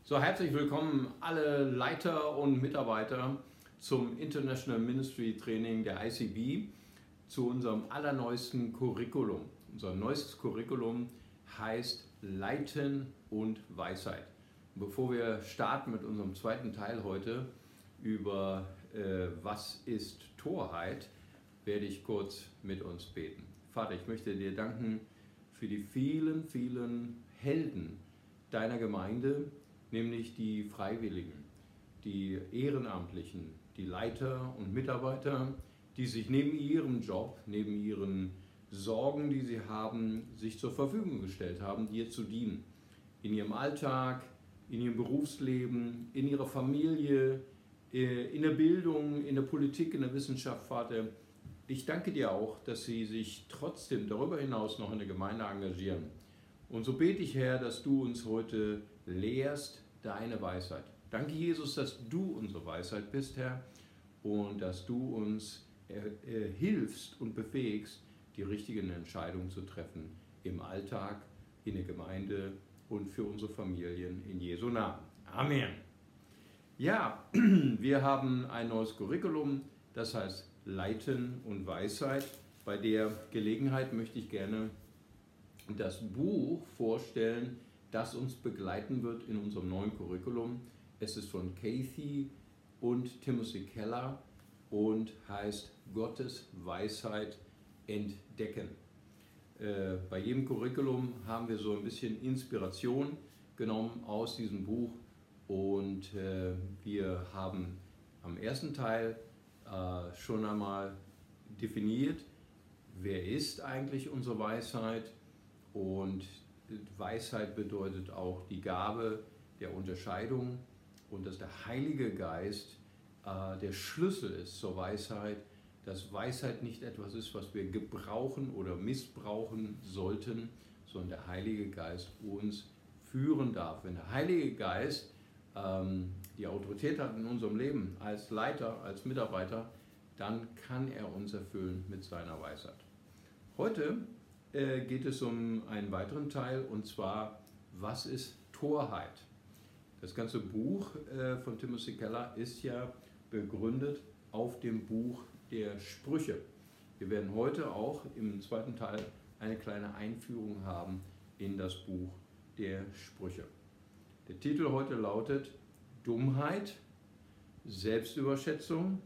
So, herzlich willkommen alle Leiter und Mitarbeiter zum International Ministry Training der ICB, zu unserem allerneuesten Curriculum. Unser neuestes Curriculum heißt Leiten und Weisheit. Und bevor wir starten mit unserem zweiten Teil heute über was ist Torheit, werde ich kurz mit uns beten. Vater, ich möchte dir danken für die vielen, vielen Helden deiner Gemeinde, nämlich die Freiwilligen, die Ehrenamtlichen, die Leiter und Mitarbeiter, die sich neben ihrem Job, neben ihren Sorgen, die sie haben, sich zur Verfügung gestellt haben, dir zu dienen. In ihrem Alltag, in ihrem Berufsleben, in ihrer Familie, in der Bildung, in der Politik, in der Wissenschaft, Vater. Ich danke dir auch, dass sie sich trotzdem darüber hinaus noch in der Gemeinde engagieren. Und so bete ich, Herr, dass du uns heute lehrst deine Weisheit. Danke, Jesus, dass du unsere Weisheit bist, Herr, und dass du uns hilfst und befähigst, die richtigen Entscheidungen zu treffen im Alltag, in der Gemeinde und für unsere Familien in Jesu Namen. Amen. Ja, wir haben ein neues Curriculum, das heißt Leiten und Weisheit. Bei der Gelegenheit möchte ich gerne das Buch vorstellen, das uns begleiten wird in unserem neuen Curriculum. Es ist von Kathy und Timothy Keller und heißt Gottes Weisheit entdecken. Bei jedem Curriculum haben wir so ein bisschen Inspiration genommen aus diesem Buch und wir haben am ersten Teil schon einmal definiert, wer ist eigentlich unsere Weisheit, und Weisheit bedeutet auch die Gabe der Unterscheidung und dass der Heilige Geist der Schlüssel ist zur Weisheit, dass Weisheit nicht etwas ist, was wir gebrauchen oder missbrauchen sollten, sondern der Heilige Geist uns führen darf. Wenn der Heilige Geist die Autorität hat in unserem Leben als Leiter, als Mitarbeiter, dann kann er uns erfüllen mit seiner Weisheit. Heute geht es um einen weiteren Teil, und zwar, was ist Torheit? Das ganze Buch von Timothy Keller ist ja begründet auf dem Buch der Sprüche. Wir werden heute auch im zweiten Teil eine kleine Einführung haben in das Buch der Sprüche. Der Titel heute lautet Dummheit, Selbstüberschätzung,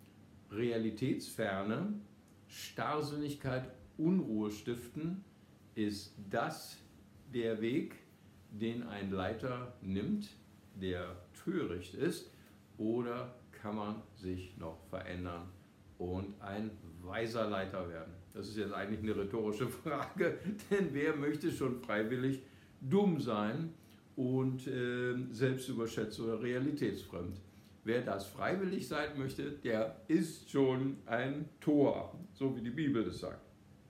Realitätsferne, Starrsinnigkeit, Unruhe stiften. Ist das der Weg, den ein Leiter nimmt, der töricht ist, oder kann man sich noch verändern und ein weiser Leiter werden? Das ist jetzt eigentlich eine rhetorische Frage, denn wer möchte schon freiwillig dumm sein und selbstüberschätzt oder realitätsfremd? Wer das freiwillig sein möchte, der ist schon ein Tor, so wie die Bibel es sagt.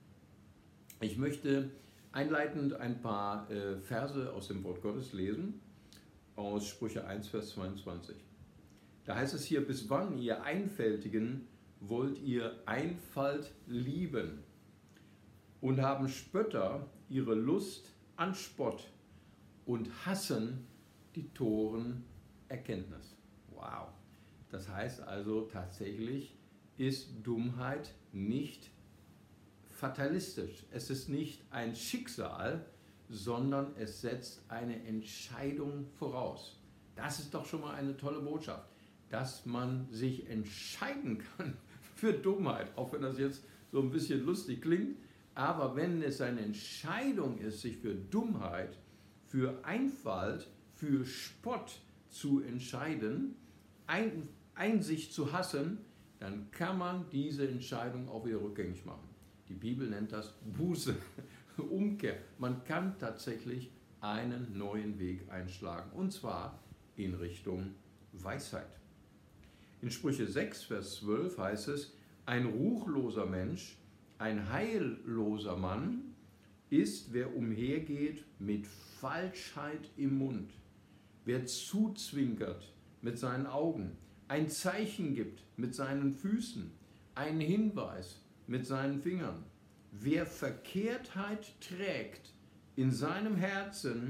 Ich möchte einleitend ein paar Verse aus dem Wort Gottes lesen, aus Sprüche 1, Vers 22. Da heißt es hier: Bis wann, ihr Einfältigen, wollt ihr Einfalt lieben? Und haben Spötter ihre Lust an Spott und hassen die Toren Erkenntnis. Wow. Das heißt also, tatsächlich ist Dummheit nicht fatalistisch. Es ist nicht ein Schicksal, sondern es setzt eine Entscheidung voraus. Das ist doch schon mal eine tolle Botschaft, dass man sich entscheiden kann für Dummheit, auch wenn das jetzt so ein bisschen lustig klingt. Aber wenn es eine Entscheidung ist, sich für Dummheit, für Einfalt, für Spott zu entscheiden, Einsicht zu hassen, dann kann man diese Entscheidung auch wieder rückgängig machen. Die Bibel nennt das Buße, Umkehr. Man kann tatsächlich einen neuen Weg einschlagen, und zwar in Richtung Weisheit. In Sprüche 6, Vers 12 heißt es: Ein ruchloser Mensch, ein heilloser Mann ist, wer umhergeht mit Falschheit im Mund, wer zuzwinkert mit seinen Augen, ein Zeichen gibt mit seinen Füßen, einen Hinweis mit seinen Fingern. Wer Verkehrtheit trägt in seinem Herzen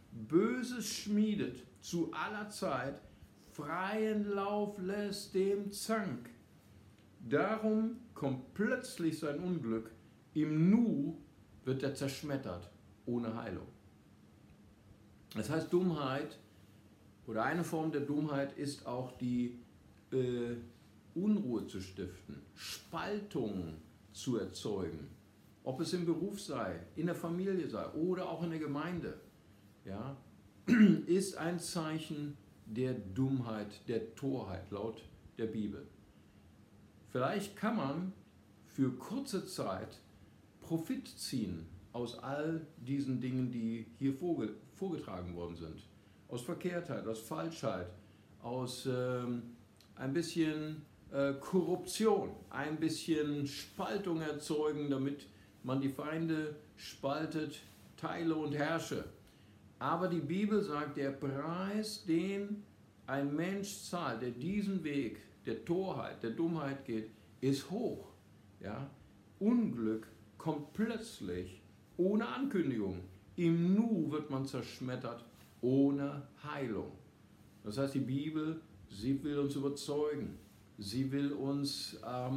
Böses schmiedet, zu aller Zeit freien Lauf lässt dem Zank. Darum kommt plötzlich sein Unglück, im Nu wird er zerschmettert, ohne Heilung. Das heißt, Dummheit oder eine Form der Dummheit ist auch die Unruhe zu stiften, Spaltungen zu erzeugen, ob es im Beruf sei, in der Familie sei oder auch in der Gemeinde, ja, ist ein Zeichen der Dummheit, der Torheit laut der Bibel. Vielleicht kann man für kurze Zeit Profit ziehen aus all diesen Dingen, die hier vorgetragen worden sind. Aus Verkehrtheit, aus Falschheit, aus ein bisschen Korruption, ein bisschen Spaltung erzeugen, damit man die Feinde spaltet, teile und herrsche. Aber die Bibel sagt, der Preis, den ein Mensch zahlt, der diesen Weg der Torheit, der Dummheit geht, ist hoch. Ja? Unglück kommt plötzlich, ohne Ankündigung. Im Nu wird man zerschmettert, ohne Heilung. Das heißt, die Bibel, sie will uns überzeugen. Sie will uns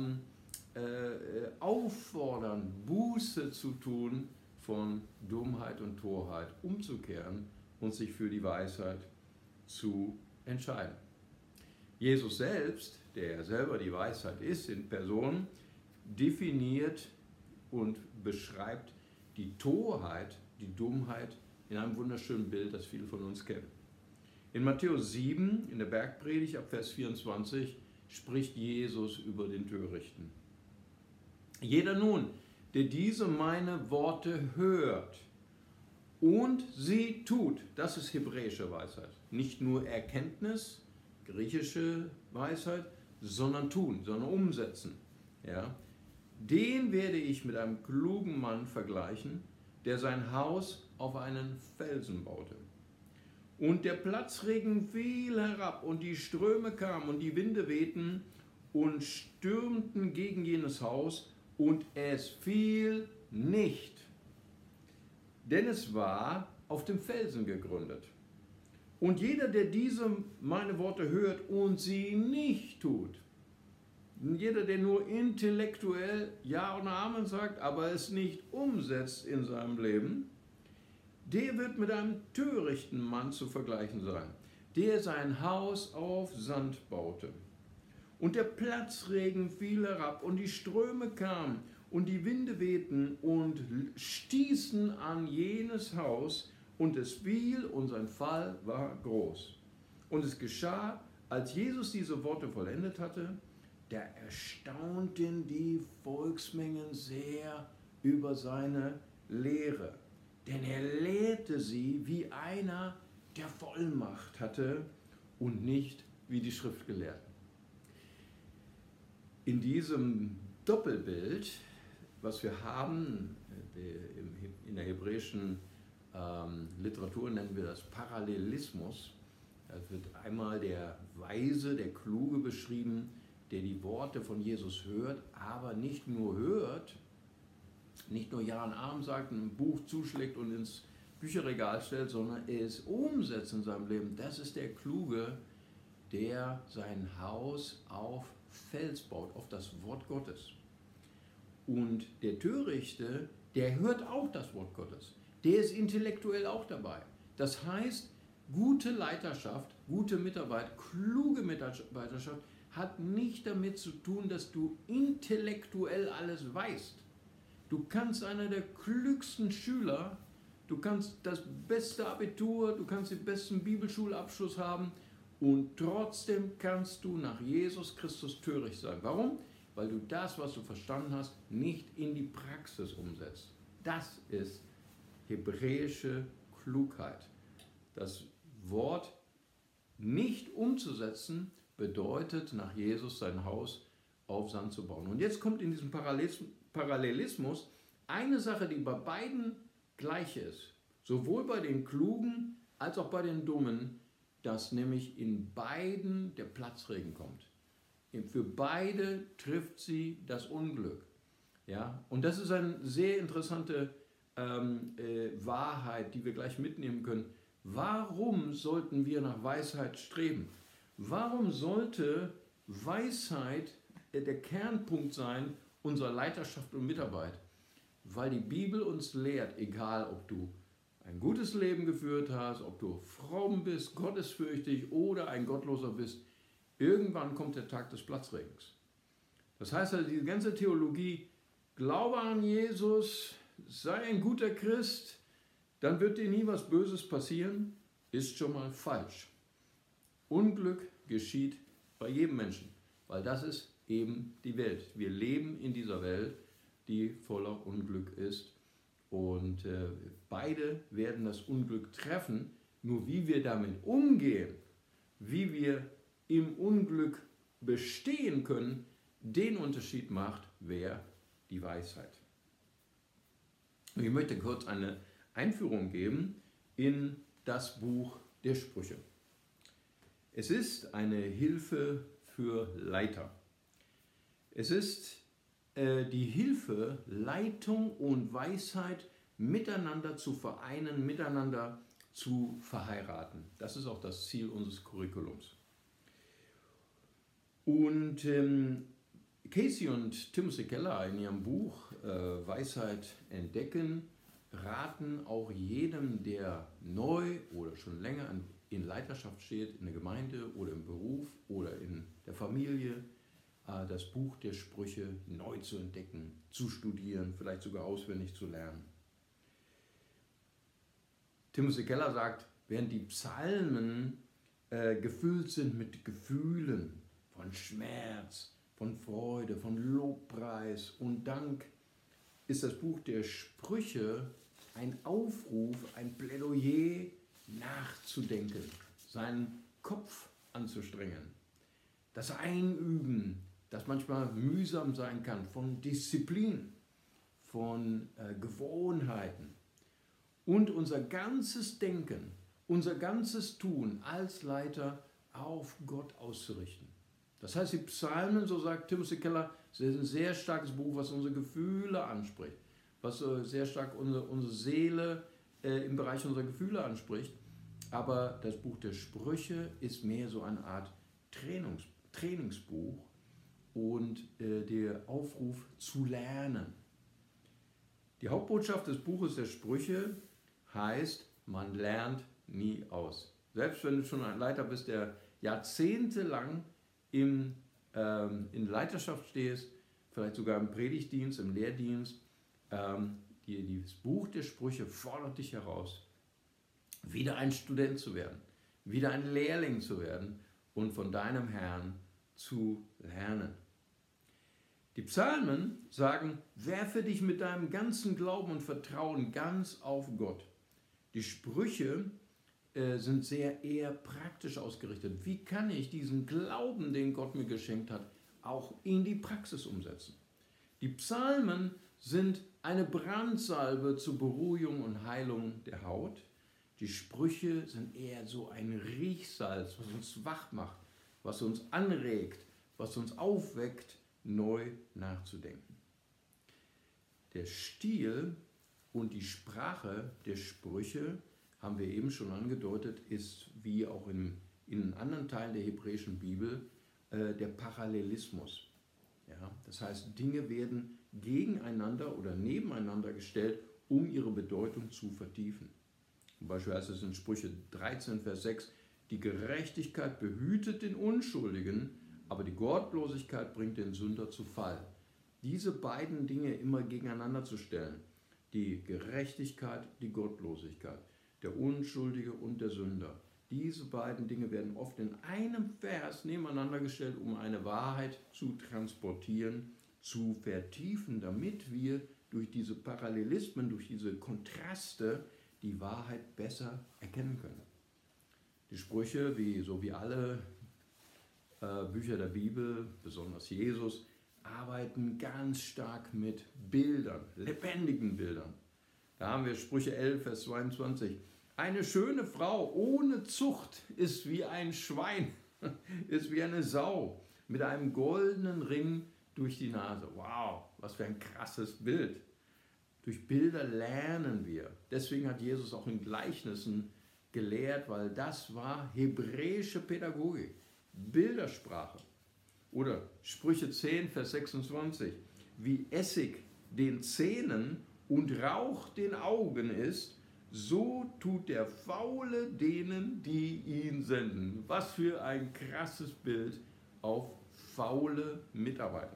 auffordern, Buße zu tun von Dummheit und Torheit, umzukehren und sich für die Weisheit zu entscheiden. Jesus selbst, der ja selber die Weisheit ist in Person, definiert und beschreibt die Torheit, die Dummheit in einem wunderschönen Bild, das viele von uns kennen. In Matthäus 7, in der Bergpredigt ab Vers 24, spricht Jesus über den Törichten. Jeder nun, der diese meine Worte hört und sie tut, das ist hebräische Weisheit. Nicht nur Erkenntnis, griechische Weisheit, sondern tun, sondern umsetzen. Ja? Den werde ich mit einem klugen Mann vergleichen, der sein Haus auf einen Felsen baute. Und der Platzregen fiel herab und die Ströme kamen und die Winde wehten und stürmten gegen jenes Haus und es fiel nicht, denn es war auf dem Felsen gegründet. Und jeder, der diese meine Worte hört und sie nicht tut, jeder, der nur intellektuell Ja und Amen sagt, aber es nicht umsetzt in seinem Leben, der wird mit einem törichten Mann zu vergleichen sein, der sein Haus auf Sand baute. Und der Platzregen fiel herab und die Ströme kamen und die Winde wehten und stießen an jenes Haus und es fiel und sein Fall war groß. Und es geschah, als Jesus diese Worte vollendet hatte, da erstaunten die Volksmengen sehr über seine Lehre. Denn er lehrte sie wie einer, der Vollmacht hatte und nicht wie die Schriftgelehrten. In diesem Doppelbild, was wir haben, in der hebräischen Literatur nennen wir das Parallelismus, da wird einmal der Weise, der Kluge beschrieben, der die Worte von Jesus hört, aber nicht nur hört, nicht nur Ja und Amen sagt, ein Buch zuschlägt und ins Bücherregal stellt, sondern es umsetzt in seinem Leben. Das ist der Kluge, der sein Haus auf Fels baut, auf das Wort Gottes. Und der Törichte, der hört auch das Wort Gottes. Der ist intellektuell auch dabei. Das heißt, gute Leiterschaft, gute Mitarbeit, kluge Mitarbeiterschaft hat nicht damit zu tun, dass du intellektuell alles weißt. Du kannst einer der klügsten Schüler, du kannst das beste Abitur, du kannst den besten Bibelschulabschluss haben und trotzdem kannst du nach Jesus Christus töricht sein. Warum? Weil du das, was du verstanden hast, nicht in die Praxis umsetzt. Das ist hebräische Klugheit. Das Wort nicht umzusetzen bedeutet, nach Jesus sein Haus auf Sand zu bauen. Und jetzt kommt in diesem Parallelismus eine Sache, die bei beiden gleich ist. Sowohl bei den Klugen als auch bei den Dummen, dass nämlich in beiden der Platzregen kommt. Für beide trifft sie das Unglück. Ja? Und das ist eine sehr interessante Wahrheit, die wir gleich mitnehmen können. Warum sollten wir nach Weisheit streben? Warum sollte Weisheit der Kernpunkt sein unserer Leiterschaft und Mitarbeit? Weil die Bibel uns lehrt, egal ob du ein gutes Leben geführt hast, ob du fromm bist, gottesfürchtig oder ein Gottloser bist, irgendwann kommt der Tag des Platzregens. Das heißt also, diese ganze Theologie, glaube an Jesus, sei ein guter Christ, dann wird dir nie was Böses passieren, ist schon mal falsch. Unglück geschieht bei jedem Menschen, weil das ist eben die Welt. Wir leben in dieser Welt, die voller Unglück ist. Und beide werden das Unglück treffen, nur wie wir damit umgehen, wie wir im Unglück bestehen können, den Unterschied macht wer die Weisheit. Ich möchte kurz eine Einführung geben in das Buch der Sprüche. Es ist eine Hilfe für Leiter. Es ist die Hilfe, Leitung und Weisheit miteinander zu vereinen, miteinander zu verheiraten. Das ist auch das Ziel unseres Curriculums. Und Casey und Timothy Keller in ihrem Buch Weisheit entdecken, raten auch jedem, der neu oder schon länger in Leiterschaft steht, in der Gemeinde oder im Beruf oder in der Familie, das Buch der Sprüche neu zu entdecken, zu studieren, vielleicht sogar auswendig zu lernen. Timothy Keller sagt, während die Psalmen gefüllt sind mit Gefühlen von Schmerz, von Freude, von Lobpreis und Dank, ist das Buch der Sprüche ein Aufruf, ein Plädoyer nachzudenken, seinen Kopf anzustrengen. Das Einüben, das manchmal mühsam sein kann, von Disziplin, von Gewohnheiten und unser ganzes Denken, unser ganzes Tun als Leiter auf Gott auszurichten. Das heißt, die Psalmen, so sagt Timothy Keller, sind ein sehr starkes Buch, was unsere Gefühle anspricht, was sehr stark unsere Seele im Bereich unserer Gefühle anspricht. Aber das Buch der Sprüche ist mehr so eine Art Trainingsbuch und der Aufruf zu lernen. Die Hauptbotschaft des Buches der Sprüche heißt, man lernt nie aus. Selbst wenn du schon ein Leiter bist, der jahrzehntelang in Leiterschaft stehst, vielleicht sogar im Predigtdienst, im Lehrdienst, das Buch der Sprüche fordert dich heraus, wieder ein Student zu werden, wieder ein Lehrling zu werden und von deinem Herrn zu lernen. Die Psalmen sagen, werfe dich mit deinem ganzen Glauben und Vertrauen ganz auf Gott. Die Sprüche sind eher praktisch ausgerichtet. Wie kann ich diesen Glauben, den Gott mir geschenkt hat, auch in die Praxis umsetzen? Die Psalmen sind eine Brandsalbe zur Beruhigung und Heilung der Haut. Die Sprüche sind eher so ein Riechsalz, was uns wach macht, was uns anregt, was uns aufweckt, neu nachzudenken. Der Stil und die Sprache der Sprüche, haben wir eben schon angedeutet, ist wie auch in anderen Teilen der hebräischen Bibel der Parallelismus. Ja, das heißt, Dinge werden gegeneinander oder nebeneinander gestellt, um ihre Bedeutung zu vertiefen. Zum Beispiel heißt es in Sprüche 13, Vers 6, die Gerechtigkeit behütet den Unschuldigen, aber die Gottlosigkeit bringt den Sünder zu Fall. Diese beiden Dinge immer gegeneinander zu stellen, die Gerechtigkeit, die Gottlosigkeit, der Unschuldige und der Sünder, diese beiden Dinge werden oft in einem Vers nebeneinander gestellt, um eine Wahrheit zu transportieren, zu vertiefen, damit wir durch diese Parallelismen, durch diese Kontraste die Wahrheit besser erkennen können. Die Sprüche, so wie alle Bücher der Bibel, besonders Jesus, arbeiten ganz stark mit Bildern, lebendigen Bildern. Da haben wir Sprüche 11, Vers 22. Eine schöne Frau ohne Zucht ist wie ein Schwein, ist wie eine Sau mit einem goldenen Ring durch die Nase. Wow, was für ein krasses Bild. Durch Bilder lernen wir. Deswegen hat Jesus auch in Gleichnissen gelehrt, weil das war hebräische Pädagogik, Bildersprache. Oder Sprüche 10, Vers 26, wie Essig den Zähnen und Rauch den Augen ist, so tut der Faule denen, die ihn senden. Was für ein krasses Bild auf faule Mitarbeiter.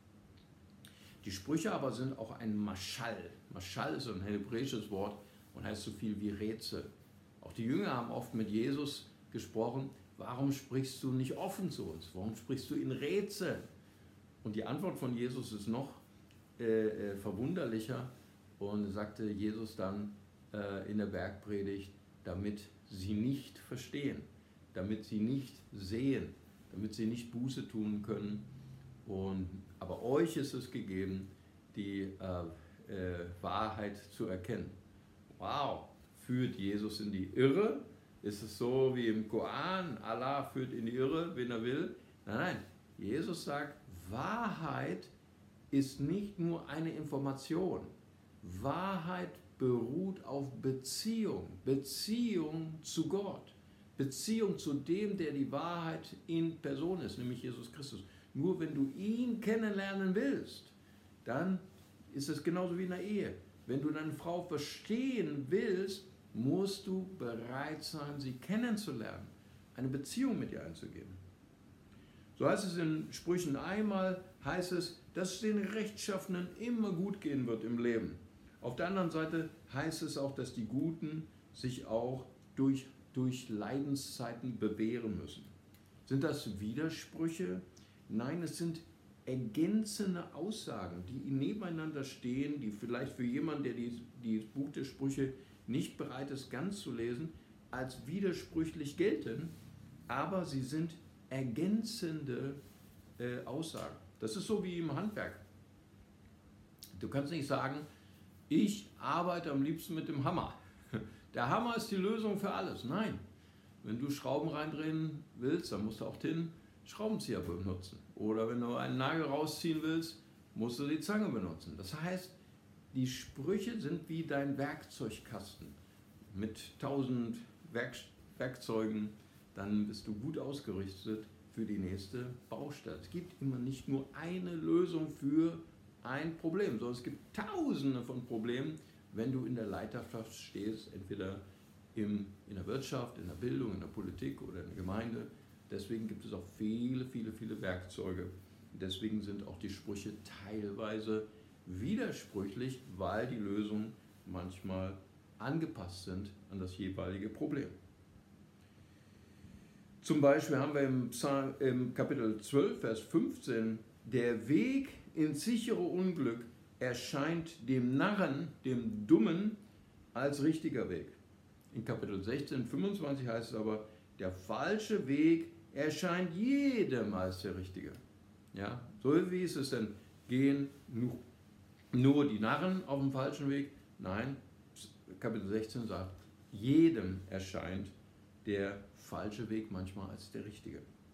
Die Sprüche aber sind auch ein Maschal. Maschal ist ein hebräisches Wort und heißt so viel wie Rätsel. Auch die Jünger haben oft mit Jesus gesprochen, warum sprichst du nicht offen zu uns? Warum sprichst du in Rätseln? Und die Antwort von Jesus ist noch verwunderlicher und sagte Jesus dann in der Bergpredigt, damit sie nicht verstehen, damit sie nicht sehen, damit sie nicht Buße tun können. Aber euch ist es gegeben, die Wahrheit zu erkennen. Wow, führt Jesus in die Irre? Ist es so wie im Koran, Allah führt in die Irre, wen er will? Nein, nein, Jesus sagt, Wahrheit ist nicht nur eine Information. Wahrheit beruht auf Beziehung, Beziehung zu Gott, Beziehung zu dem, der die Wahrheit in Person ist, nämlich Jesus Christus. Nur wenn du ihn kennenlernen willst, dann ist es genauso wie in der Ehe. Wenn du deine Frau verstehen willst, musst du bereit sein, sie kennenzulernen, eine Beziehung mit ihr einzugehen. So heißt es in Sprüchen einmal, heißt es, dass es den Rechtschaffenen immer gut gehen wird im Leben. Auf der anderen Seite heißt es auch, dass die Guten sich auch durch Leidenszeiten bewähren müssen. Sind das Widersprüche? Nein, es sind ergänzende Aussagen, die nebeneinander stehen, die vielleicht für jemanden, der das Buch der Sprüche nicht bereit ist, ganz zu lesen, als widersprüchlich gelten, aber sie sind ergänzende Aussagen. Das ist so wie im Handwerk. Du kannst nicht sagen, ich arbeite am liebsten mit dem Hammer. Der Hammer ist die Lösung für alles. Nein, wenn du Schrauben reindrehen willst, dann musst du auch den Schraubenzieher benutzen. Oder wenn du einen Nagel rausziehen willst, musst du die Zange benutzen. Das heißt, die Sprüche sind wie dein Werkzeugkasten. Mit 1000 Werkzeugen, dann bist du gut ausgerüstet für die nächste Baustelle. Es gibt immer nicht nur eine Lösung für ein Problem, sondern es gibt tausende von Problemen, wenn du in der Leiterschaft stehst, entweder in der Wirtschaft, in der Bildung, in der Politik oder in der Gemeinde. Deswegen gibt es auch viele, viele, viele Werkzeuge. Deswegen sind auch die Sprüche teilweise widersprüchlich, weil die Lösungen manchmal angepasst sind an das jeweilige Problem. Zum Beispiel haben wir im Kapitel 12, Vers 15, der Weg ins sichere Unglück erscheint dem Narren, dem Dummen, als richtiger Weg. In Kapitel 16, 25 heißt es aber, der falsche Weg erscheint jedem als der richtige. Ja, so wie ist es denn? Gehen nur die Narren auf dem falschen Weg? Nein, Kapitel 16 sagt, jedem erscheint der falsche Weg manchmal als der richtige.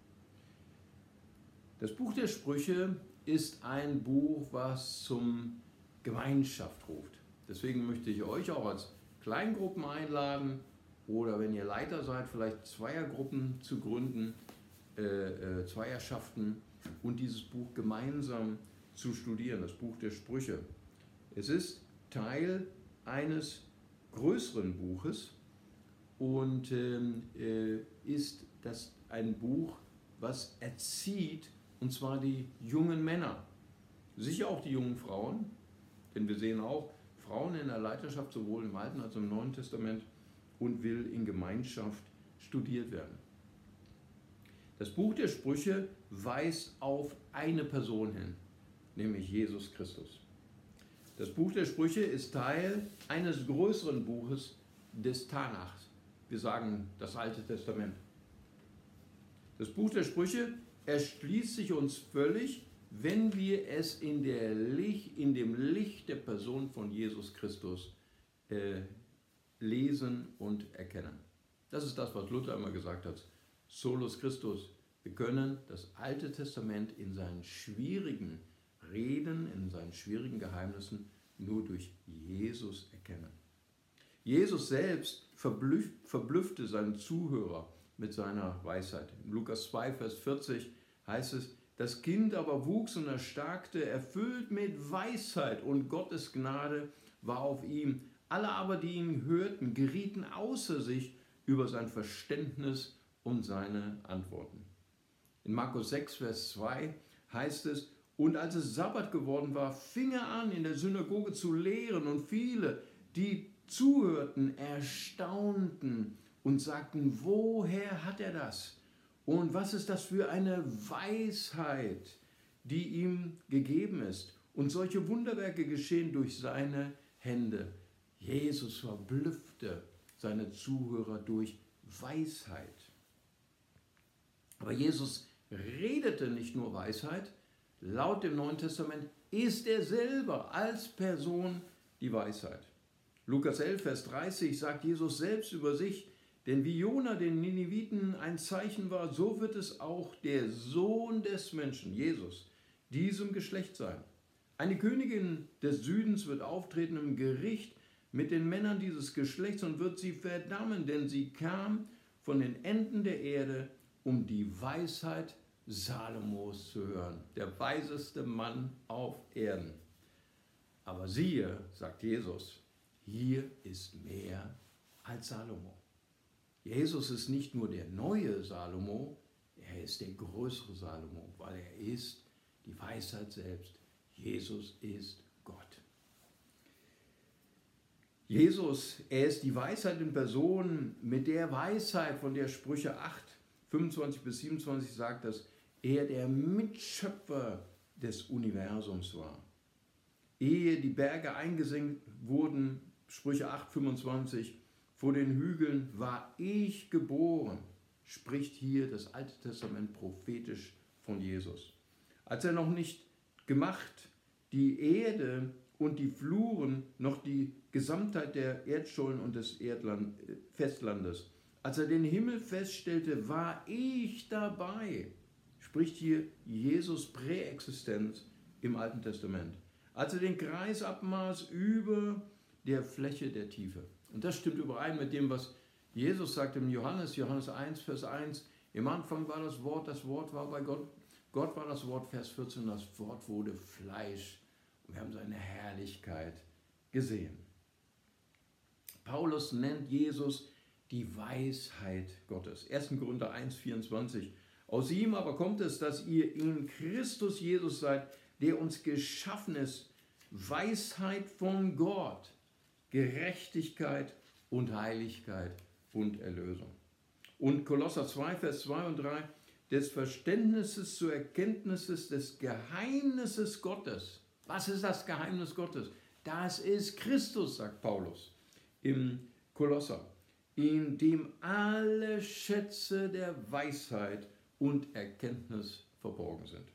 Das Buch der Sprüche ist ein Buch, was zum Gemeinschaft ruft. Deswegen möchte ich euch auch als Kleingruppen einladen oder wenn ihr Leiter seid, vielleicht Zweiergruppen zu gründen, Zweierschaften und dieses Buch gemeinsam zu studieren, das Buch der Sprüche. Es ist Teil eines größeren Buches und ist das ein Buch, was erzieht, und zwar die jungen Männer. Sicher auch die jungen Frauen, denn wir sehen auch Frauen in der Leiterschaft, sowohl im Alten als auch im Neuen Testament, und will in Gemeinschaft studiert werden. Das Buch der Sprüche weist auf eine Person hin, nämlich Jesus Christus. Das Buch der Sprüche ist Teil eines größeren Buches des Tanachs. Wir sagen das Alte Testament. Das Buch der Sprüche erschließt sich uns völlig, wenn wir es in dem Licht der Person von Jesus Christus lesen und erkennen. Das ist das, was Luther immer gesagt hat. Solus Christus. Wir können das Alte Testament in seinen schwierigen Reden, in seinen schwierigen Geheimnissen nur durch Jesus erkennen. Jesus selbst verblüffte seinen Zuhörer mit seiner Weisheit. In Lukas 2, Vers 40 heißt es, das Kind aber wuchs und erstarkte, erfüllt mit Weisheit und Gottes Gnade war auf ihm. Alle aber, die ihn hörten, gerieten außer sich über sein Verständnis und seine Antworten. In Markus 6, Vers 2 heißt es, und als es Sabbat geworden war, fing er an, in der Synagoge zu lehren und viele, die zuhörten, erstaunten und sagten, woher hat er das? Und was ist das für eine Weisheit, die ihm gegeben ist? Und solche Wunderwerke geschehen durch seine Hände. Jesus verblüffte seine Zuhörer durch Weisheit. Aber Jesus redete nicht nur Weisheit, laut dem Neuen Testament ist er selber als Person die Weisheit. Lukas 11, Vers 30 sagt Jesus selbst über sich, denn wie Jona den Nineviten ein Zeichen war, so wird es auch der Sohn des Menschen, Jesus, diesem Geschlecht sein. Eine Königin des Südens wird auftreten im Gericht mit den Männern dieses Geschlechts und wird sie verdammen, denn sie kam von den Enden der Erde, um die Weisheit Salomos zu hören, der weiseste Mann auf Erden. Aber siehe, sagt Jesus, hier ist mehr als Salomo. Jesus ist nicht nur der neue Salomo, er ist der größere Salomo, weil er ist die Weisheit selbst. Jesus ist Gott. Jesus, er ist die Weisheit in Person, mit der Weisheit, von der Sprüche 8, 25 bis 27 sagt, dass er der Mitschöpfer des Universums war. Ehe die Berge eingesenkt wurden, Sprüche 8, 25, vor den Hügeln war ich geboren, spricht hier das Alte Testament prophetisch von Jesus. Als er noch nicht gemacht, die Erde und die Fluren, noch die Gesamtheit der Erdschollen und des Festlandes. Als er den Himmel feststellte, war ich dabei, spricht hier Jesus Präexistenz im Alten Testament. Als er den Kreis abmaß über der Fläche der Tiefe. Und das stimmt überein mit dem, was Jesus sagt im Johannes 1, Vers 1. Im Anfang war das Wort war bei Gott. Gott war das Wort, Vers 14, das Wort wurde Fleisch. Und wir haben seine Herrlichkeit gesehen. Paulus nennt Jesus die Weisheit Gottes. 1. Korinther 1, 24. Aus ihm aber kommt es, dass ihr in Christus Jesus seid, der uns geschaffen ist. Weisheit von Gott, Gerechtigkeit und Heiligkeit und Erlösung. Und Kolosser 2, Vers 2 und 3, des Verständnisses zur Erkenntnisses des Geheimnisses Gottes. Was ist das Geheimnis Gottes? Das ist Christus, sagt Paulus im Kolosser, in dem alle Schätze der Weisheit und Erkenntnis verborgen sind.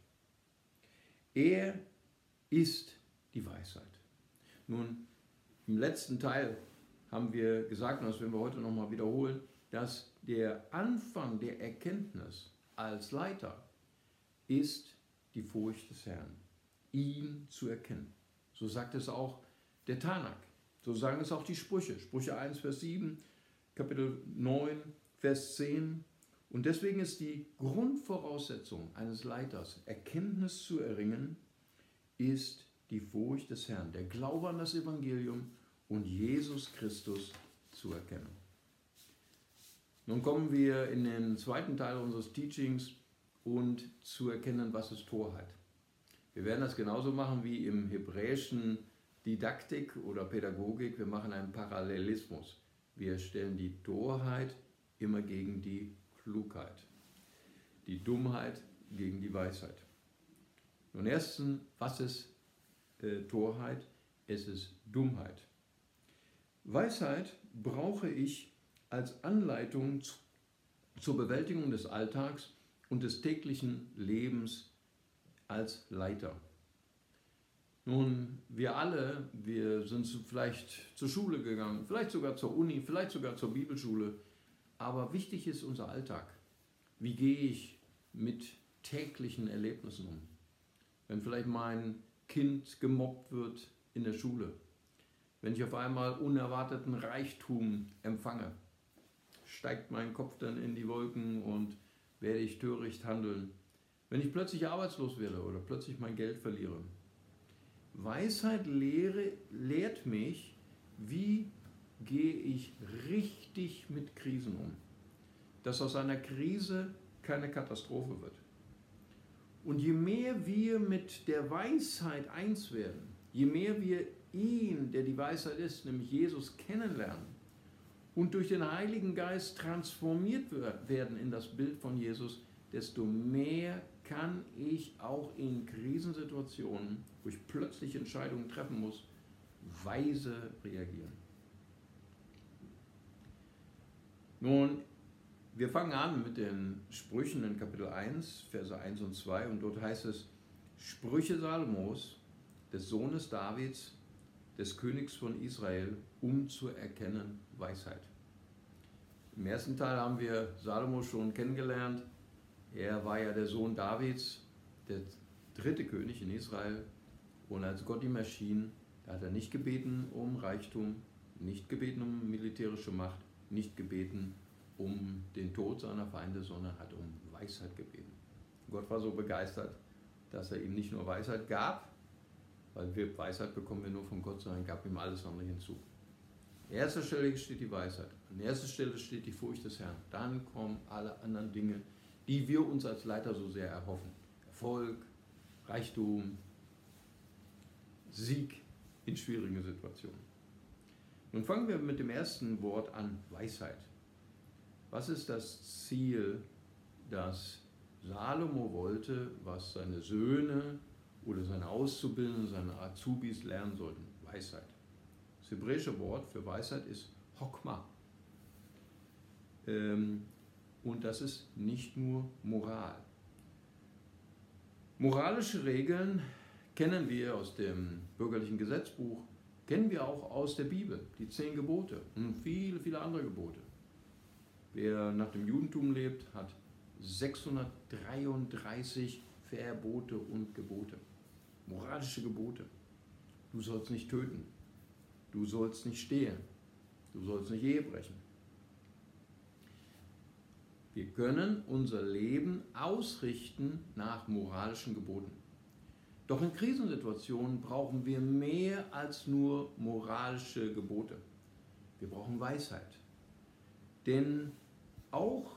Er ist die Weisheit. Nun, im letzten Teil haben wir gesagt, und das werden wir heute nochmal wiederholen, dass der Anfang der Erkenntnis als Leiter ist die Furcht des Herrn, ihn zu erkennen. So sagt es auch der Tanakh, so sagen es auch die Sprüche. Sprüche 1, Vers 7, Kapitel 9, Vers 10. Und deswegen ist die Grundvoraussetzung eines Leiters, Erkenntnis zu erringen, ist die Furcht des Herrn, der Glaube an das Evangelium und Jesus Christus zu erkennen. Nun kommen wir in den zweiten Teil unseres Teachings und zu erkennen, was ist Torheit. Wir werden das genauso machen wie im hebräischen Didaktik oder Pädagogik. Wir machen einen Parallelismus. Wir stellen die Torheit immer gegen die Klugheit, die Dummheit gegen die Weisheit. Nun erstens, was ist Torheit? Es ist Dummheit. Weisheit brauche ich als Anleitung zur Bewältigung des Alltags und des täglichen Lebens als Leiter. Nun, wir alle, wir sind vielleicht zur Schule gegangen, vielleicht sogar zur Uni, vielleicht sogar zur Bibelschule, aber wichtig ist unser Alltag. Wie gehe ich mit täglichen Erlebnissen um? Wenn vielleicht mein Kind gemobbt wird in der Schule, Wenn ich auf einmal unerwarteten Reichtum empfange, steigt mein Kopf dann in die Wolken und werde ich töricht handeln. Wenn ich plötzlich arbeitslos werde oder plötzlich mein Geld verliere. Weisheit lehrt mich, wie gehe ich richtig mit Krisen um. Dass aus einer Krise keine Katastrophe wird. Und je mehr wir mit der Weisheit eins werden, je mehr wir ihn, der die Weisheit ist, nämlich Jesus, kennenlernen und durch den Heiligen Geist transformiert werden in das Bild von Jesus, desto mehr kann ich auch in Krisensituationen, wo ich plötzlich Entscheidungen treffen muss, weise reagieren. Nun, wir fangen an mit den Sprüchen in Kapitel 1, Verse 1 und 2 und dort heißt es, Sprüche Salomos, des Sohnes Davids, des Königs von Israel, um zu erkennen Weisheit. Im ersten Teil haben wir Salomo schon kennengelernt. Er war ja der Sohn Davids, der dritte König in Israel. Und als Gott ihm erschien, da hat er nicht gebeten um Reichtum, nicht gebeten um militärische Macht, nicht gebeten um den Tod seiner Feinde, sondern hat um Weisheit gebeten. Gott war so begeistert, dass er ihm nicht nur Weisheit gab, weil Weisheit bekommen wir nur von Gott, sondern gab ihm alles andere hinzu. An erster Stelle steht die Weisheit, an erster Stelle steht die Furcht des Herrn. Dann kommen alle anderen Dinge, die wir uns als Leiter so sehr erhoffen. Erfolg, Reichtum, Sieg in schwierigen Situationen. Nun fangen wir mit dem ersten Wort an, Weisheit. Was ist das Ziel, das Salomo wollte, was seine Söhne oder seine Auszubildenden, seine Azubis lernen sollten? Weisheit. Das hebräische Wort für Weisheit ist Hokma. Und das ist nicht nur Moral. Moralische Regeln kennen wir aus dem bürgerlichen Gesetzbuch, kennen wir auch aus der Bibel, die 10 Gebote und viele, viele andere Gebote. Wer nach dem Judentum lebt, hat 633 Verbote und Gebote. Moralische Gebote. Du sollst nicht töten. Du sollst nicht stehlen. Du sollst nicht Ehe brechen. Wir können unser Leben ausrichten nach moralischen Geboten. Doch in Krisensituationen brauchen wir mehr als nur moralische Gebote. Wir brauchen Weisheit. Denn auch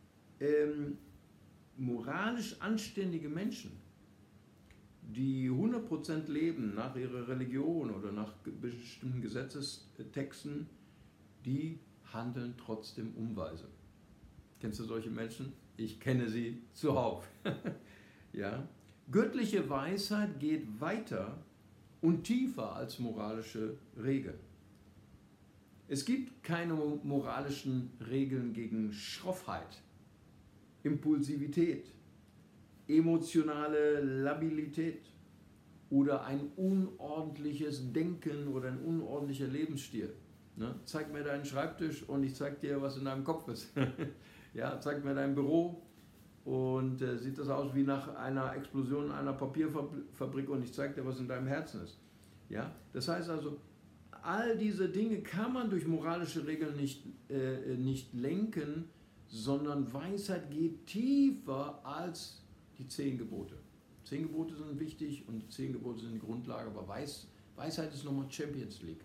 moralisch anständige Menschen, die 100% leben nach ihrer Religion oder nach bestimmten Gesetzestexten, die handeln trotzdem unweise. Kennst du solche Menschen? Ich kenne sie zuhauf. Ja? Göttliche Weisheit geht weiter und tiefer als moralische Regeln. Es gibt keine moralischen Regeln gegen Schroffheit, Impulsivität, emotionale Labilität oder ein unordentliches Denken oder ein unordentlicher Lebensstil. Ne? Zeig mir deinen Schreibtisch und ich zeig dir, was in deinem Kopf ist. Ja, zeig mir dein Büro und sieht das aus wie nach einer Explosion in einer Papierfabrik und ich zeig dir, was in deinem Herzen ist. Ja? Das heißt also, all diese Dinge kann man durch moralische Regeln nicht lenken, sondern Weisheit geht tiefer als die 10 Gebote. 10 Gebote sind wichtig und die 10 Gebote sind die Grundlage, aber Weisheit ist nochmal Champions League.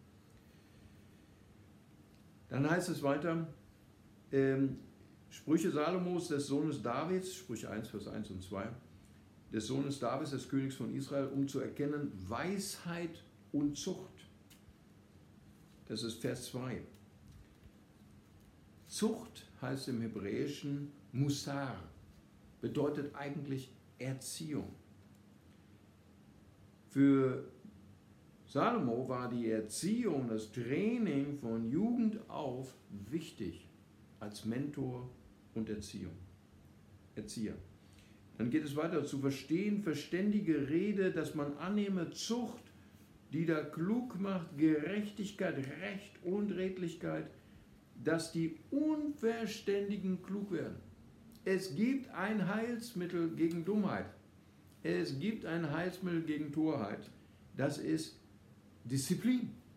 Dann heißt es weiter, Sprüche Salomos, des Sohnes Davids, Sprüche 1, Vers 1 und 2, des Sohnes Davids, des Königs von Israel, um zu erkennen Weisheit und Zucht. Das ist Vers 2. Zucht heißt im Hebräischen Musar, bedeutet eigentlich Erziehung. Für Salomo war die Erziehung, das Training von Jugend auf wichtig als Mentor und Erzieher. Dann geht es weiter, zu verstehen, verständige Rede, dass man annehme Zucht, die da klug macht, Gerechtigkeit, Recht und Redlichkeit, dass die Unverständigen klug werden. Es gibt ein Heilsmittel gegen Dummheit. Es gibt ein Heilsmittel gegen Torheit. Das ist Disziplin.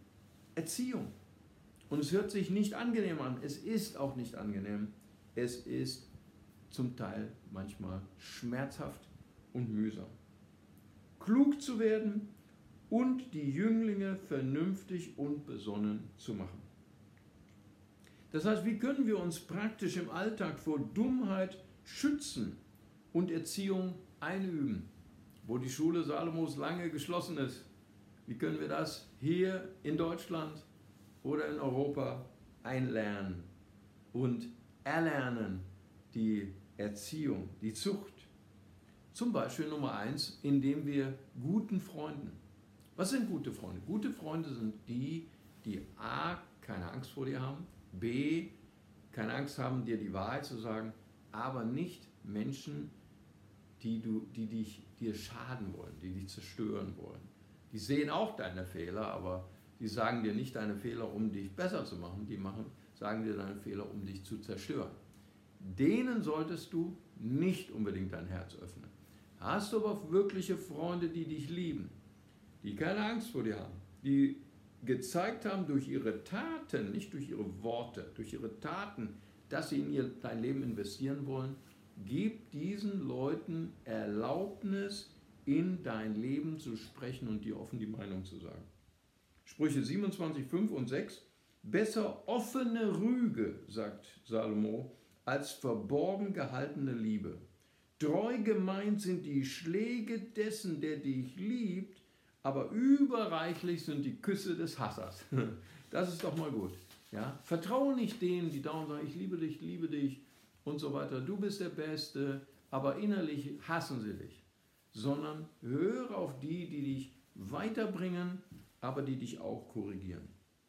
Erziehung. Und es hört sich nicht angenehm an. Es ist auch nicht angenehm. Es ist zum Teil manchmal schmerzhaft und mühsam. Klug zu werden und die Jünglinge vernünftig und besonnen zu machen. Das heißt, wie können wir uns praktisch im Alltag vor Dummheit schützen und Erziehung einüben, wo die Schule Salomos lange geschlossen ist? Wie können wir das hier in Deutschland oder in Europa einlernen und erlernen, die Erziehung, die Zucht? Zum Beispiel Nummer 1, indem wir guten Freunden. Was sind gute Freunde? Gute Freunde sind die, die A, keine Angst vor dir haben, B, keine Angst haben, dir die Wahrheit zu sagen, aber nicht Menschen, die dir schaden wollen, die dich zerstören wollen. Die sehen auch deine Fehler, aber die sagen dir nicht deine Fehler, um dich besser zu machen, sagen dir deine Fehler, um dich zu zerstören. Denen solltest du nicht unbedingt dein Herz öffnen. Hast du aber wirkliche Freunde, die dich lieben, die keine Angst vor dir haben, die gezeigt haben durch ihre Taten, nicht durch ihre Worte, durch ihre Taten, dass sie in dein Leben investieren wollen, gib diesen Leuten Erlaubnis, in dein Leben zu sprechen und dir offen die Meinung zu sagen. Sprüche 27, 5 und 6. Besser offene Rüge, sagt Salomo, als verborgen gehaltene Liebe. Treu gemeint sind die Schläge dessen, der dich liebt, aber überreichlich sind die Küsse des Hassers. Das ist doch mal gut. Ja? Vertraue nicht denen, die dauernd sagen, ich liebe dich und so weiter. Du bist der Beste, aber innerlich hassen sie dich. Sondern höre auf die, die dich weiterbringen, aber die dich auch korrigieren.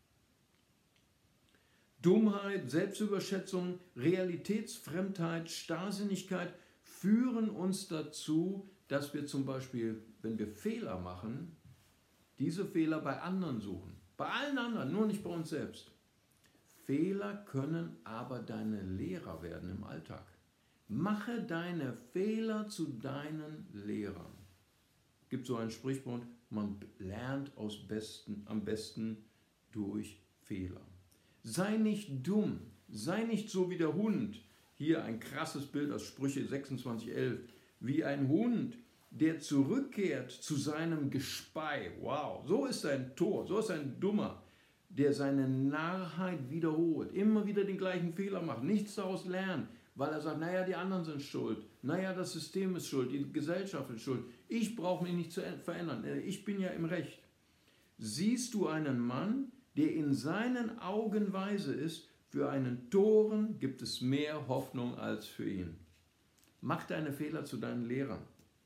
Dummheit, Selbstüberschätzung, Realitätsfremdheit, Starrsinnigkeit führen uns dazu, dass wir zum Beispiel, wenn wir Fehler machen, diese Fehler bei anderen suchen. Bei allen anderen, nur nicht bei uns selbst. Fehler können aber deine Lehrer werden im Alltag. Mache deine Fehler zu deinen Lehrern. Es gibt so ein Sprichwort, man lernt am besten durch Fehler. Sei nicht dumm, sei nicht so wie der Hund. Hier ein krasses Bild aus Sprüche 26,11. Wie ein Hund, der zurückkehrt zu seinem Gespei. Wow, so ist ein Tor, so ist ein Dummer, der seine Narrheit wiederholt, immer wieder den gleichen Fehler macht, nichts daraus lernt, weil er sagt, naja, die anderen sind schuld, naja, das System ist schuld, die Gesellschaft ist schuld, ich brauche mich nicht zu verändern, ich bin ja im Recht. Siehst du einen Mann, der in seinen Augen weise ist, für einen Toren gibt es mehr Hoffnung als für ihn. Mach deine Fehler zu deinen Lehrern.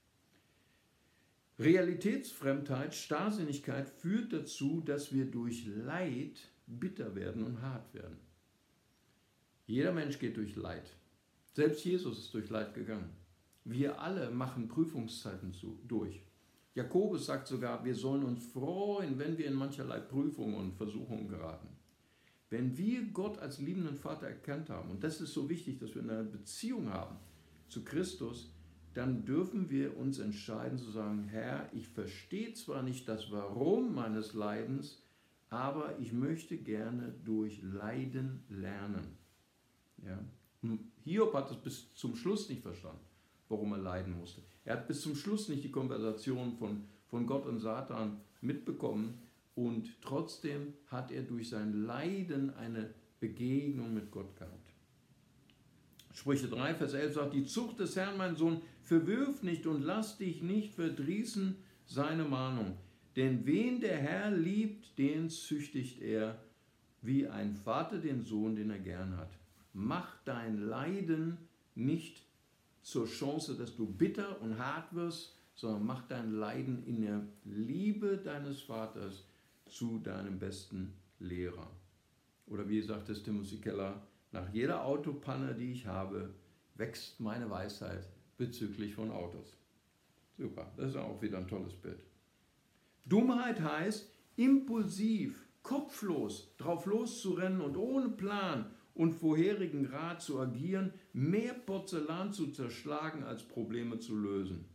Realitätsfremdheit, Starrsinnigkeit führt dazu, dass wir durch Leid bitter werden und hart werden. Jeder Mensch geht durch Leid. Selbst Jesus ist durch Leid gegangen. Wir alle machen Prüfungszeiten durch. Jakobus sagt sogar, wir sollen uns freuen, wenn wir in mancherlei Prüfungen und Versuchungen geraten. Wenn wir Gott als liebenden Vater erkannt haben, und das ist so wichtig, dass wir eine Beziehung haben zu Christus, dann dürfen wir uns entscheiden zu sagen, Herr, ich verstehe zwar nicht das Warum meines Leidens, aber ich möchte gerne durch Leiden lernen. Ja? Hiob hat es bis zum Schluss nicht verstanden, warum er leiden musste. Er hat bis zum Schluss nicht die Konversation von Gott und Satan mitbekommen und trotzdem hat er durch sein Leiden eine Begegnung mit Gott gehabt. Sprüche 3, Vers 11 sagt, die Zucht des Herrn, mein Sohn, verwirf nicht und lass dich nicht verdrießen, seine Mahnung. Denn wen der Herr liebt, den züchtigt er, wie ein Vater den Sohn, den er gern hat. Mach dein Leiden nicht zur Chance, dass du bitter und hart wirst, sondern mach dein Leiden in der Liebe deines Vaters zu deinem besten Lehrer. Oder wie sagt es Timothy Keller, nach jeder Autopanne, die ich habe, wächst meine Weisheit bezüglich von Autos. Super, das ist auch wieder ein tolles Bild. Dummheit heißt, impulsiv, kopflos, drauf loszurennen und ohne Plan und vorherigen Rat zu agieren, mehr Porzellan zu zerschlagen, als Probleme zu lösen.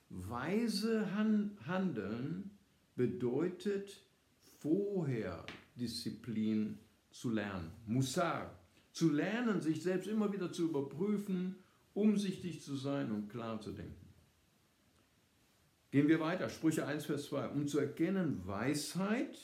Weise Handeln bedeutet vorher Selbstdisziplin zu lernen. Musar. Zu lernen, sich selbst immer wieder zu überprüfen, umsichtig zu sein und klar zu denken. Gehen wir weiter. Sprüche 1, Vers 2. Um zu erkennen Weisheit,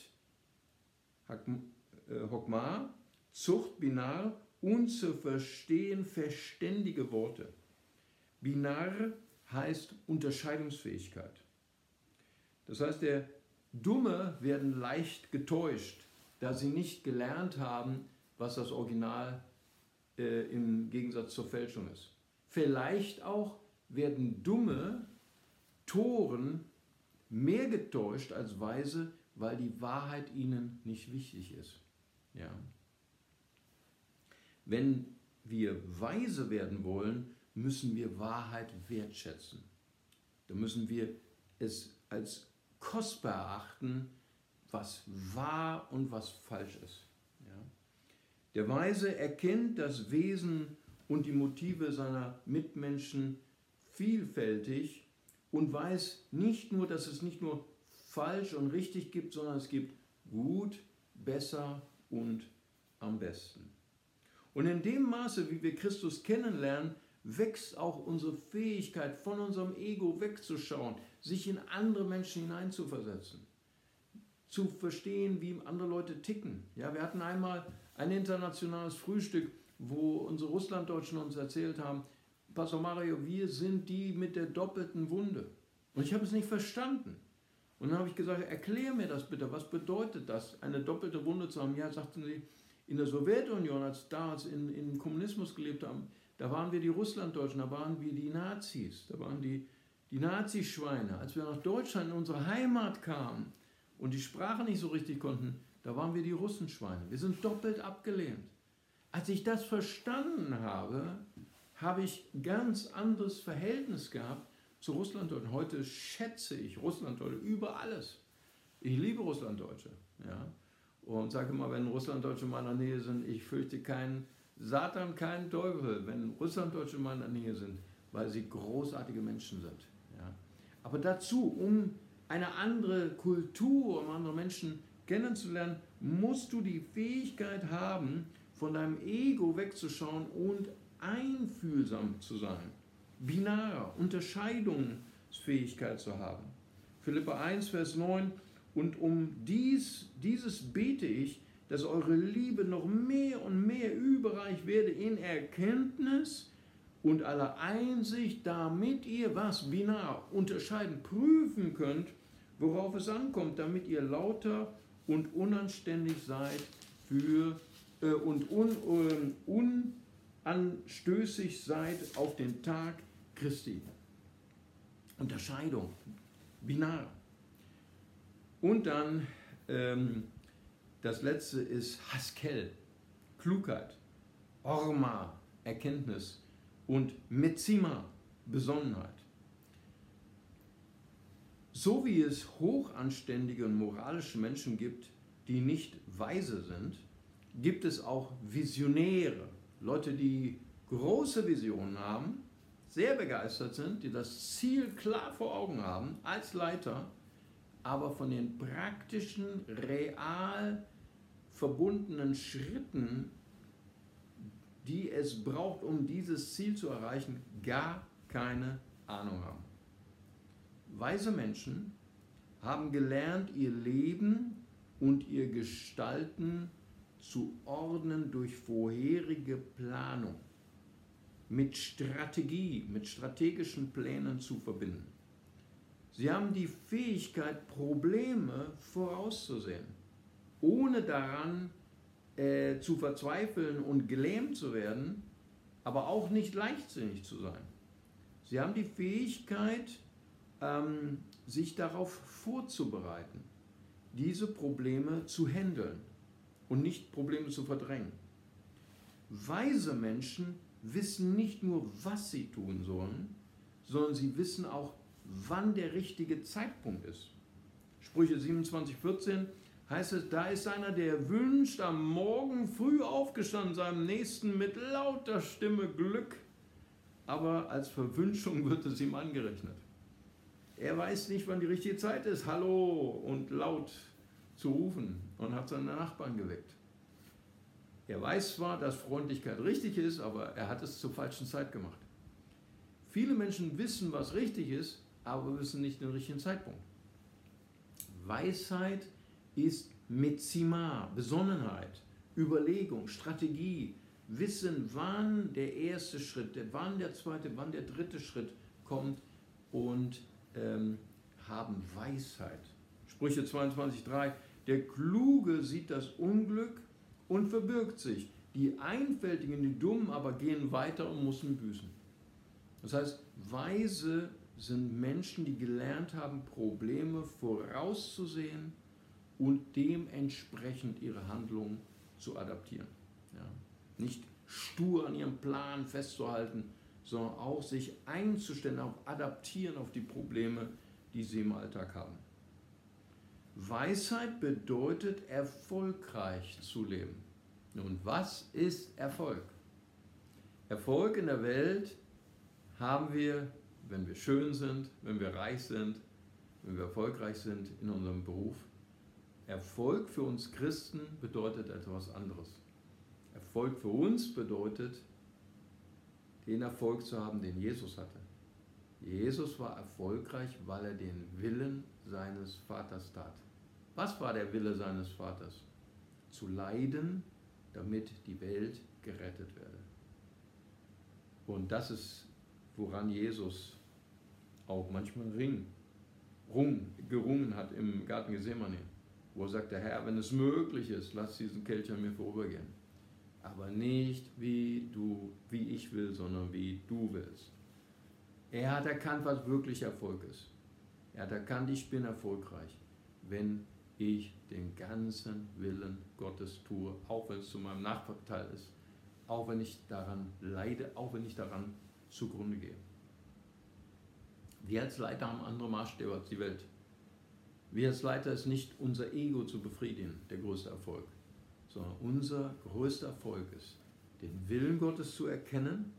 Hokmah, Zucht, Binar, und zu verstehen verständige Worte. Binar heißt Unterscheidungsfähigkeit. Das heißt, der Dumme werden leicht getäuscht, da sie nicht gelernt haben, was das Original im Gegensatz zur Fälschung ist. Vielleicht auch werden dumme Toren mehr getäuscht als Weise, weil die Wahrheit ihnen nicht wichtig ist. Ja. Wenn wir weise werden wollen, müssen wir Wahrheit wertschätzen. Da müssen wir es als kostbar erachten, was wahr und was falsch ist. Ja. Der Weise erkennt das Wesen und die Motive seiner Mitmenschen vielfältig und weiß nicht nur, dass es nicht nur falsch und richtig gibt, sondern es gibt gut, besser und am besten. Und in dem Maße, wie wir Christus kennenlernen, wächst auch unsere Fähigkeit, von unserem Ego wegzuschauen, sich in andere Menschen hineinzuversetzen, zu verstehen, wie andere Leute ticken. Ja, wir hatten einmal ein internationales Frühstück, wo unsere Russlanddeutschen uns erzählt haben, Pastor Mario, wir sind die mit der doppelten Wunde. Und ich habe es nicht verstanden. Und dann habe ich gesagt, erklär mir das bitte, was bedeutet das, eine doppelte Wunde zu haben? Ja, sagten sie, in der Sowjetunion, als damals in Kommunismus gelebt haben, da waren wir die Russlanddeutschen, da waren wir die Nazis, da waren die Nazischweine. Als wir nach Deutschland in unsere Heimat kamen und die Sprache nicht so richtig konnten, da waren wir die Russenschweine. Wir sind doppelt abgelehnt. Als ich das verstanden habe, habe ich ein ganz anderes Verhältnis gehabt zu Russlanddeutschen. Heute schätze ich Russlanddeutsche über alles. Ich liebe Russlanddeutsche. Ja? Und sage immer, wenn Russlanddeutsche in meiner Nähe sind, ich fürchte keinen Satan, keinen Teufel, wenn Russlanddeutsche in meiner Nähe sind, weil sie großartige Menschen sind. Ja? Aber dazu, um eine andere Kultur, um andere Menschen kennenzulernen, musst du die Fähigkeit haben, von deinem Ego wegzuschauen und einfühlsam zu sein. Binar, Unterscheidungsfähigkeit zu haben. Philipper 1, Vers 9. Und um dieses bete ich, dass eure Liebe noch mehr und mehr überreich werde in Erkenntnis und aller Einsicht, damit ihr was Binar unterscheiden, prüfen könnt, worauf es ankommt, damit ihr lauter und unanständig seid und unanstößig seid auf den Tag Christi. Unterscheidung, Binar. Und dann das letzte ist Haskel, Klugheit, Orma, Erkenntnis und Metzima, Besonnenheit. So wie es hochanständige und moralische Menschen gibt, die nicht weise sind, gibt es auch Visionäre, Leute, die große Visionen haben, sehr begeistert sind, die das Ziel klar vor Augen haben als Leiter, aber von den praktischen, real verbundenen Schritten, die es braucht, um dieses Ziel zu erreichen, gar keine Ahnung haben. Weise Menschen haben gelernt, ihr Leben und ihr Gestalten zu ordnen durch vorherige Planung, mit Strategie, mit strategischen Plänen zu verbinden. Sie haben die Fähigkeit, Probleme vorauszusehen, ohne daran zu verzweifeln und gelähmt zu werden, aber auch nicht leichtsinnig zu sein. Sie haben die Fähigkeit, sich darauf vorzubereiten, diese Probleme zu handeln und nicht Probleme zu verdrängen. Weise Menschen wissen nicht nur, was sie tun sollen, sondern sie wissen auch, wann der richtige Zeitpunkt ist. Sprüche 27,14 heißt es, da ist einer, der wünscht, am Morgen früh aufgestanden, seinem Nächsten mit lauter Stimme Glück, aber als Verwünschung wird es ihm angerechnet. Er weiß nicht, wann die richtige Zeit ist, hallo und laut zu rufen und hat seine Nachbarn geweckt. Er weiß zwar, dass Freundlichkeit richtig ist, aber er hat es zur falschen Zeit gemacht. Viele Menschen wissen, was richtig ist, aber wissen nicht den richtigen Zeitpunkt. Weisheit ist Mezima, Besonnenheit, Überlegung, Strategie, Wissen, wann der erste Schritt, wann der zweite, wann der dritte Schritt kommt und haben Weisheit. Sprüche 22,3: Der Kluge sieht das Unglück und verbirgt sich. Die Einfältigen, die Dummen aber gehen weiter und müssen büßen. Das heißt, Weise sind Menschen, die gelernt haben, Probleme vorauszusehen und dementsprechend ihre Handlungen zu adaptieren. Ja. Nicht stur an ihrem Plan festzuhalten, sondern auch sich einzustellen, auf adaptieren auf die Probleme, die sie im Alltag haben. Weisheit bedeutet, erfolgreich zu leben. Nun, was ist Erfolg? Erfolg in der Welt haben wir, wenn wir schön sind, wenn wir reich sind, wenn wir erfolgreich sind in unserem Beruf. Erfolg für uns Christen bedeutet etwas anderes. Erfolg für uns bedeutet, den Erfolg zu haben, den Jesus hatte. Jesus war erfolgreich, weil er den Willen seines Vaters tat. Was war der Wille seines Vaters? Zu leiden, damit die Welt gerettet werde. Und das ist, woran Jesus auch manchmal gerungen hat im Garten Gethsemane, wo er sagte: Herr, wenn es möglich ist, lass diesen Kelch an mir vorübergehen. Aber nicht wie ich will, sondern wie du willst. Er hat erkannt, was wirklich Erfolg ist. Er hat erkannt, ich bin erfolgreich, wenn ich den ganzen Willen Gottes tue, auch wenn es zu meinem Nachteil ist, auch wenn ich daran leide, auch wenn ich daran zugrunde gehe. Wir als Leiter haben andere Maßstäbe als die Welt. Wir als Leiter ist nicht unser Ego zu befriedigen, der größte Erfolg, sondern unser größter Erfolg ist, den Willen Gottes zu erkennen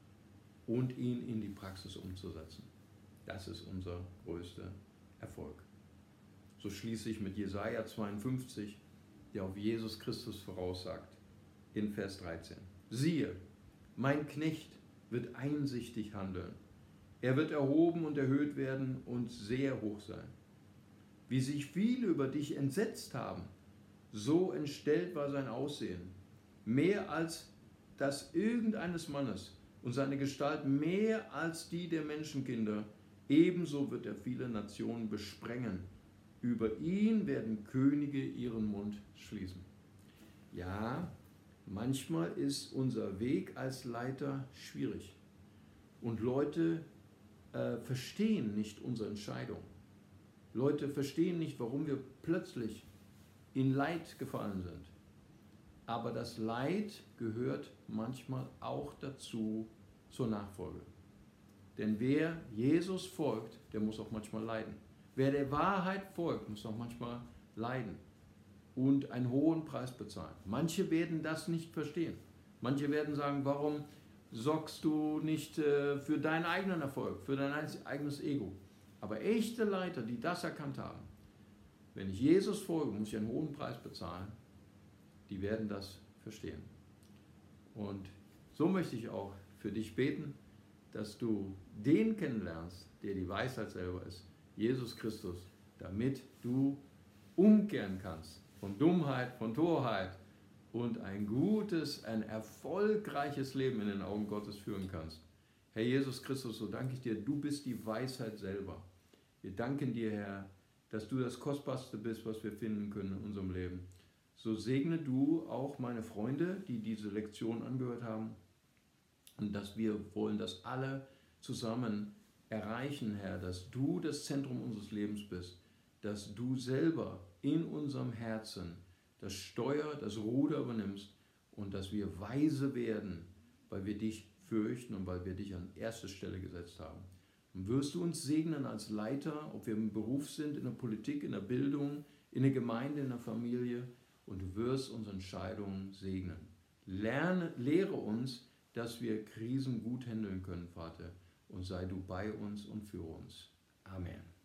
und ihn in die Praxis umzusetzen. Das ist unser größter Erfolg. So schließe ich mit Jesaja 52, der auf Jesus Christus voraussagt, in Vers 13. Siehe, mein Knecht wird einsichtig handeln. Er wird erhoben und erhöht werden und sehr hoch sein. Wie sich viele über dich entsetzt haben, so entstellt war sein Aussehen, mehr als das irgendeines Mannes und seine Gestalt mehr als die der Menschenkinder. Ebenso wird er viele Nationen besprengen. Über ihn werden Könige ihren Mund schließen. Ja, manchmal ist unser Weg als Leiter schwierig und Leute verstehen nicht unsere Entscheidung. Leute verstehen nicht, warum wir plötzlich in Leid gefallen sind. Aber das Leid gehört manchmal auch dazu zur Nachfolge. Denn wer Jesus folgt, der muss auch manchmal leiden. Wer der Wahrheit folgt, muss auch manchmal leiden und einen hohen Preis bezahlen. Manche werden das nicht verstehen. Manche werden sagen: Warum sorgst du nicht für deinen eigenen Erfolg, für dein eigenes Ego? Aber echte Leiter, die das erkannt haben, wenn ich Jesus folge, muss ich einen hohen Preis bezahlen, die werden das verstehen. Und so möchte ich auch für dich beten, dass du den kennenlernst, der die Weisheit selber ist, Jesus Christus, damit du umkehren kannst von Dummheit, von Torheit und ein gutes, ein erfolgreiches Leben in den Augen Gottes führen kannst. Herr Jesus Christus, so danke ich dir, du bist die Weisheit selber. Wir danken dir, Herr, dass du das Kostbarste bist, was wir finden können in unserem Leben. So segne du auch meine Freunde, die diese Lektion angehört haben, und dass wir wollen, dass alle zusammen erreichen, Herr, dass du das Zentrum unseres Lebens bist, dass du selber in unserem Herzen das Steuer, das Ruder übernimmst und dass wir weise werden, weil wir dich fürchten und weil wir dich an erste Stelle gesetzt haben. Und wirst du uns segnen als Leiter, ob wir im Beruf sind, in der Politik, in der Bildung, in der Gemeinde, in der Familie, und du wirst unsere Entscheidungen segnen. Lehre uns, dass wir Krisen gut handeln können, Vater, und sei du bei uns und für uns. Amen.